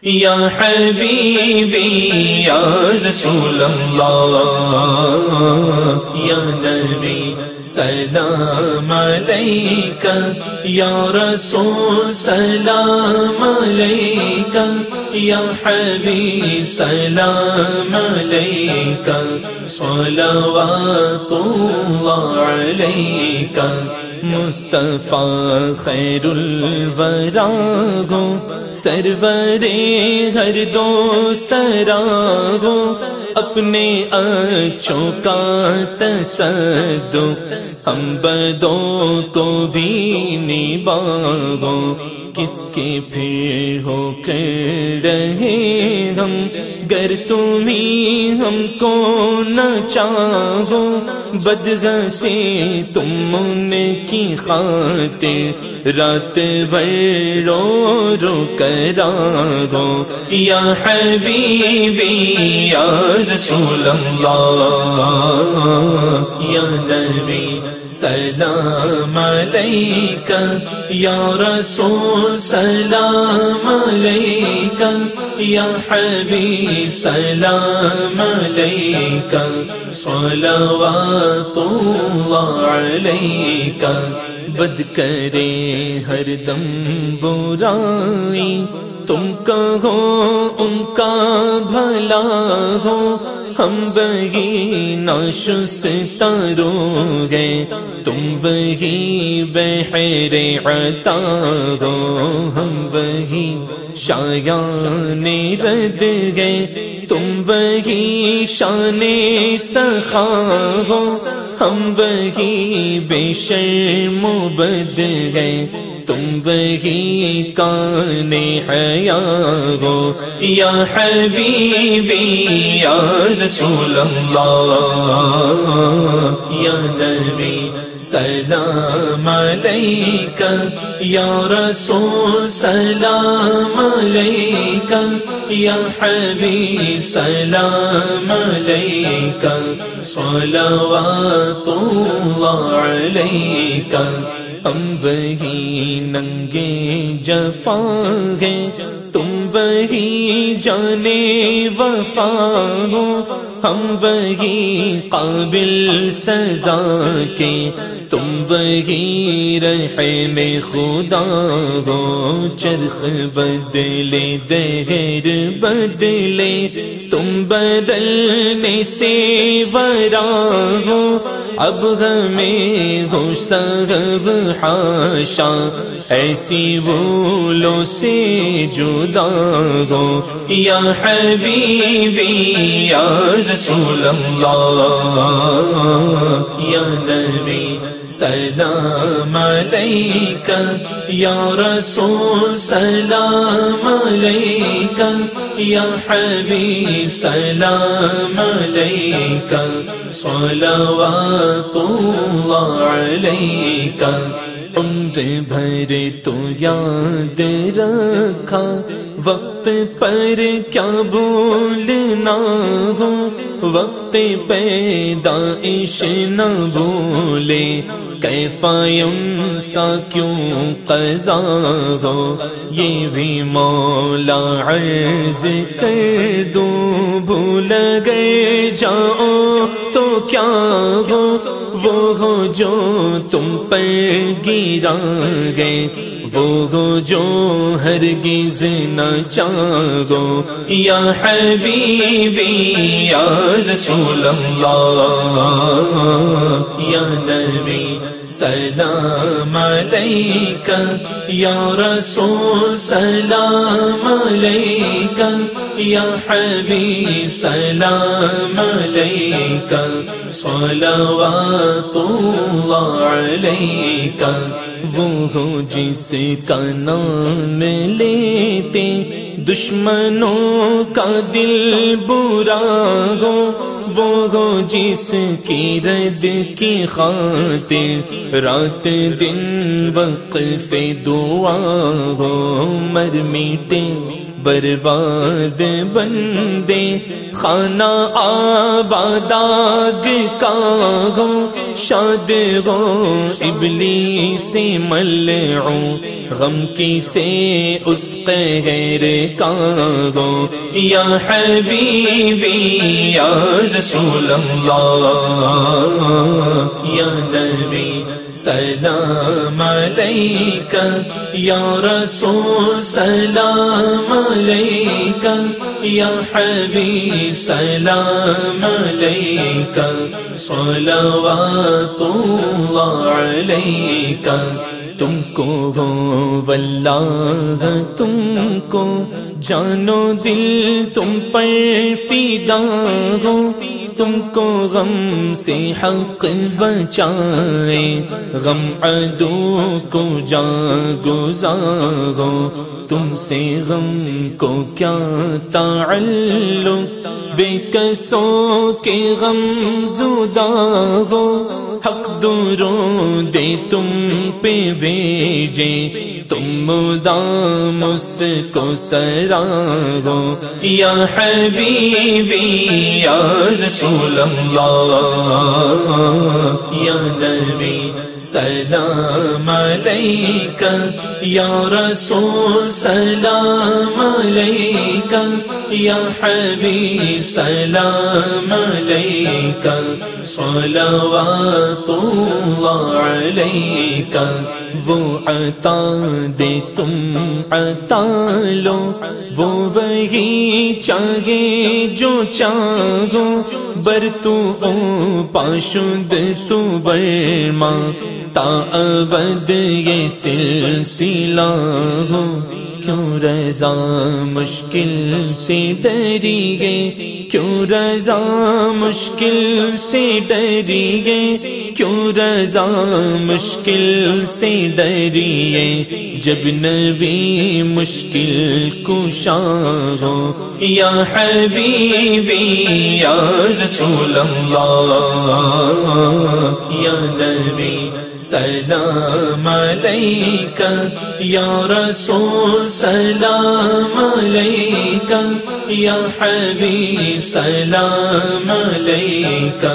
یا حبیبی یا رسول اللہ یا نبی سلام علیکہ یا رسول سلام علیکہ یا حبیب سلام علیکہ صلوات اللہ علیکہ مصطفیٰ خیر الورا گو سرور ہر دو سرا گو اپنے اچھوں کا تصدق ہم بدوں کو بھی نبھاگو کس کے پھر ہو کر رہے ہم گر تم ہی ہم کو نہ چاہو بدگاہ سے تم ان کی خاطر رات بھر رو رو کراگو یا حبیبی یا رسول اللہ یا نبی سلام علیکہ یا رسول سلام علیکہ یا حبیب سلام علیکہ صلوات اللہ علیکہ بد کرے ہر دم برائی تم کہو ان کا بھلا ہو ہم وہی ناشستہ رو گئے تم وہی بحر عطا ہو ہم وہی شایان رد گئے تم وہی شان سخا ہو ہم وہی بے شرم و بد گئے تم وہی کان حیا ہو یا حبیبی یا رسول اللہ یا نبی سلام علیکہ یا رسول سلام علیکہ یا حبیب سلام علیکہ صلوات اللہ علیکہ ہم وہی ننگے جفا ہیں تم وہی جانے وفا ہو ہم وہی قابل سزا کے تم وہی رحم خدا ہو چرخ بدلے دہر بدلے تم بدلنے سے ورا ہو اب ہمیں ہو سغب حاشا ایسی بھولوں سے جدا ہو یا حبیبی یا رسول اللہ یا نبی سلام علیکہ یا رسول سلام علیکہ یا حبیب سلام علیکہ صلوات اللہ علیکہ عمر بھر تو یاد رکھا وقت پر کیا بھولنا ہو وقت پیدائش نہ بھولے کیفا ینسا کیوں قضا ہو یہ بھی مولا عرض کر دوں بھول گئے جاؤ تو کیا ہو وہ ہو جو تم پر گرا گئے وہ ہو جو ہرگز نہ چاہو یا حبیبی یا رسول اللہ یا نبی سلام علیکہ یا رسول سلام علیکہ یا حبیب سلام علیکہ صلوات اللہ علیکہ وہ ہو جس کا نام لیتے دشمنوں کا دل برا ہو وہ ہو جس کی رد کی خاطر رات دن وقف دعا ہو مر میٹے برباد بندے خانہ آباداگ کا ہو شاد ہو ابلیس ملعون غم کی سے اس قہر کا ہو یا حبیبی یا رسول اللہ یا نبی سلام علیکہ یا رسول سلام علیکہ یا حبیب سلام علیکہ صلوات اللہ علیکہ تم کو ہو واللہ تم کو جانو دل تم پر فدا ہو تم کو غم سے حق بچائے غم عدو کو جا گزارو تم سے غم کو کیا تعلق بے کسوں کے غم زدہ ہو حق درود تم پہ بھیجے تم مدام اس کو سراہو یا حبیبی یا رسول اللہ یا نبی سلام علیکہ یا رسول سلام علیکہ یا حبیب سلام علیکہ صلوات اللہ علیکہ وہ عطا دے تم عطا لو وہ وہی چاہے جو چاہو بر تو او پاشد تو برما تا ابد یہ سلسلہ ہو کیوں رضا مشکل سے ڈری گے کیوں رضا مشکل سے ڈری گے کیوں رضا مشکل سے ڈری ہے جب نبی مشکل کشا ہو یا حبیبی یا رسول اللہ یا نبی سلام علیکہ یا رسول سلام علیکہ یا حبیب سلام علیکہ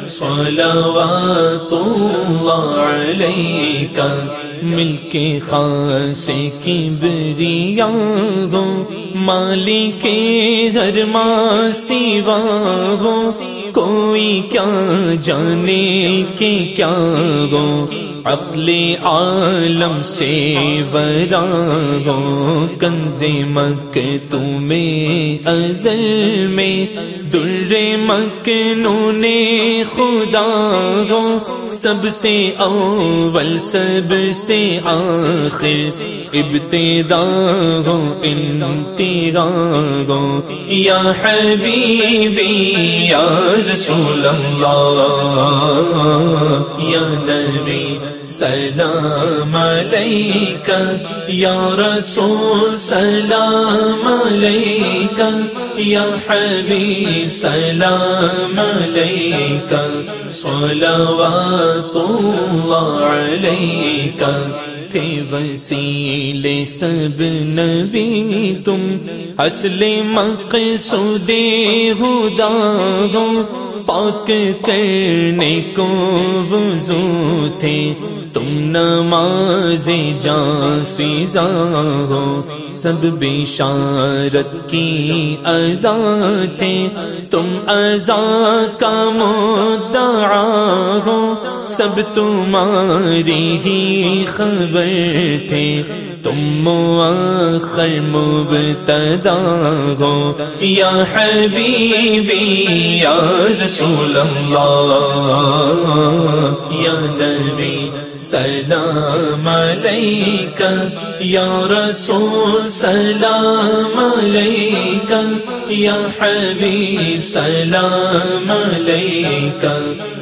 صلوات اللہ علیکہ مل کے خاص کبریا ہو مالک کے ہر ماں سوا ہو کوئی کیا جانے کہ کیا ہو عقل عالم سے ورا ہو کنز مکتوم ازل میں در مکنون خدا ہو سب سے اول سب سے آخر ابتدا ہو انتہا ہو یا حبیبی یا رسول اللہ یا نبی سلام علیکہ یا رسول سلام علیکہ یا حبیب سلام علیکہ صلوات اللہ علیکہ تھے وسیلے سب نبی تم اصل مقصود خدا ہو پاک کرنے کو وضو تھے تم نماز جاں فضا ہو سب بشارت کی عزا تھے تم عزا کا مدعا ہو سب تمہاری ہی خبر تھے تم مؤخر مبتدا ہو یا حبیبی یا رسول اللہ یا نبی سلام علیکہ یا رسول سلام علیکہ یا حبیب سلام علیکہ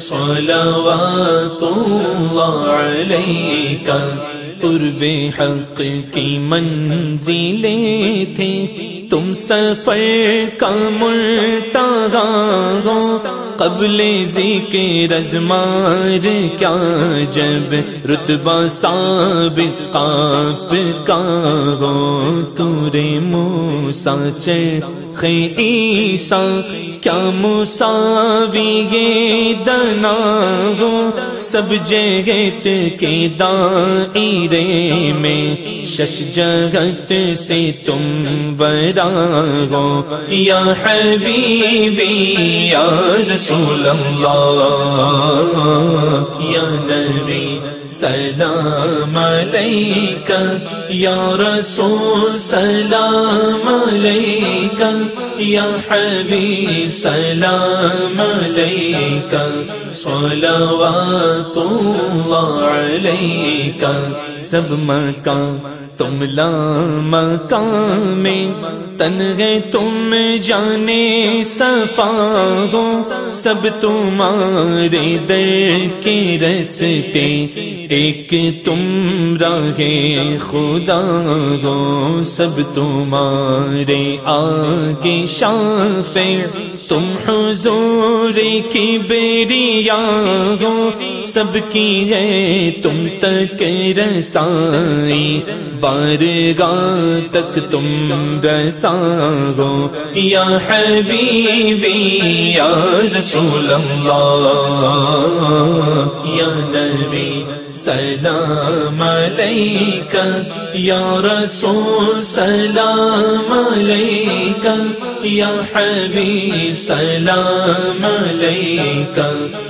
صلوات اللہ علیکہ قرب حق کی منزلیں تھے تم سفر کا مرتضی ہو قبل ذکر ازمار کیا جب رتبہ سابق آپ کا ہو طور موسیٰ چرخ عیسیٰ کیا مساوی یہ دنا ہو سب جہت کے دائرے میں شش جگت سے تم برا ہو یا حبیبی یا رسول اللہ یا نبی سلام علیکہ یا رسول سلام علیکہ یا حبیب سلام علیکہ صلوات اللہ علیکہ سب مکان تم لا مکان میں تنہے تم جانے صفا ہو سب تمہارے در کے رستے ایک تم راہ خدا ہو سب تمہارے آگے شافع تم حضور کی بیریا ہو سب کی ہے تم تک رسائی بارگاہ تک تم رسا ہو یا حبیبی یا رسول اللہ یا نبی سلام علیکہ یا رسول سلام علیکہ یا حبیب سلام علیکہ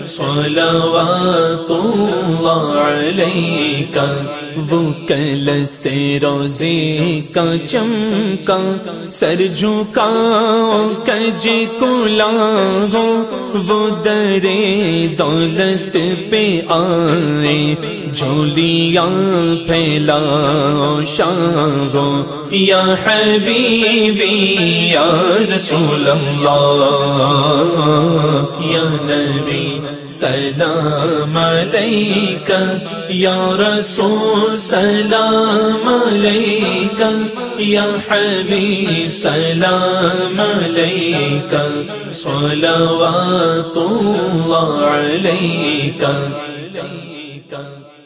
صلوات اللہ علیکہ وہ کل سے روزے کا چمکا سر جھکا کج کلا ہو وہ در دولت پہ آئے جھولیاں پھیلا شاہ ہو یا حبیبی یا رسول اللہ یا نبی سلام علیکہ یا رسول سلام علیکہ یا حبیب سلام علیکہ صلوات اللہ علیکہ